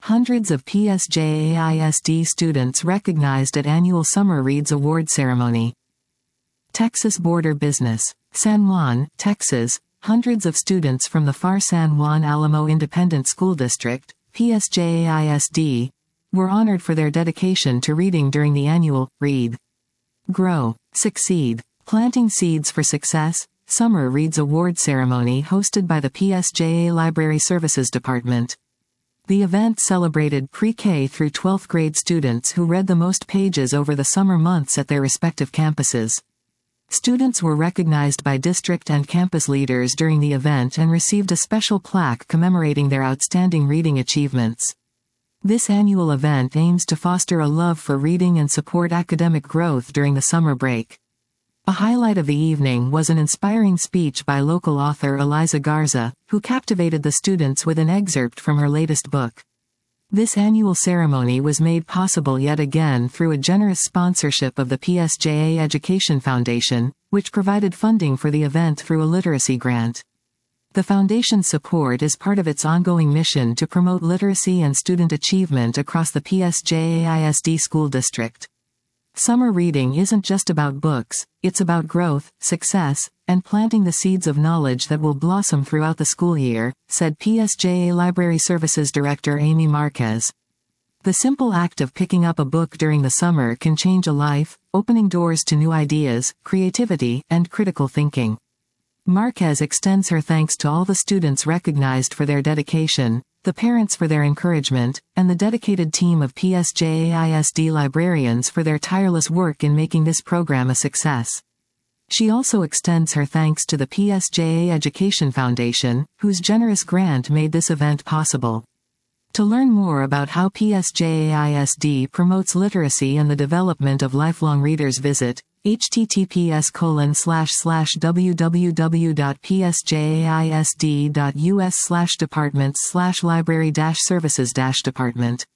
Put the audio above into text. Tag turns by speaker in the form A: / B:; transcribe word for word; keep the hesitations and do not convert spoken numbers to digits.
A: hundreds of P S J A I S D students recognized at annual Summer Reads Award ceremony. Texas Border Business. San Juan, Texas. Hundreds of students from the F A R San Juan Alamo Independent School District, P S J A I S D, were honored for their dedication to reading during the annual Read, Grow, Succeed, Planting Seeds for Success Summer Reads Award ceremony hosted by the P S J A Library Services Department. The event celebrated pre-K through twelfth grade students who read the most pages over the summer months at their respective campuses. Students were recognized by district and campus leaders during the event and received a special plaque commemorating their outstanding reading achievements. This annual event aims to foster a love for reading and support academic growth during the summer break. A highlight of the evening was an inspiring speech by local author Eliza Garza, who captivated the students with an excerpt from her latest book. This annual ceremony was made possible yet again through a generous sponsorship of the P S J A Education Foundation, which provided funding for the event through a literacy grant. The foundation's support is part of its ongoing mission to promote literacy and student achievement across the P S J A I S D school district. Summer reading isn't just about books, it's about growth, success, and planting the seeds of knowledge that will blossom throughout the school year, said P S J A Library Services Director Amy Marquez. The simple act of picking up a book during the summer can change a life, opening doors to new ideas, creativity, and critical thinking. Marquez extends her thanks to all the students recognized for their dedication, the parents for their encouragement, and the dedicated team of P S J A I S D librarians for their tireless work in making this program a success. She also extends her thanks to the P S J A Education Foundation, whose generous grant made this event possible. To learn more about how P S J A I S D promotes literacy and the development of lifelong readers, visit https colon slash slash www.psjaisd.us slash departments slash library dash services dash department.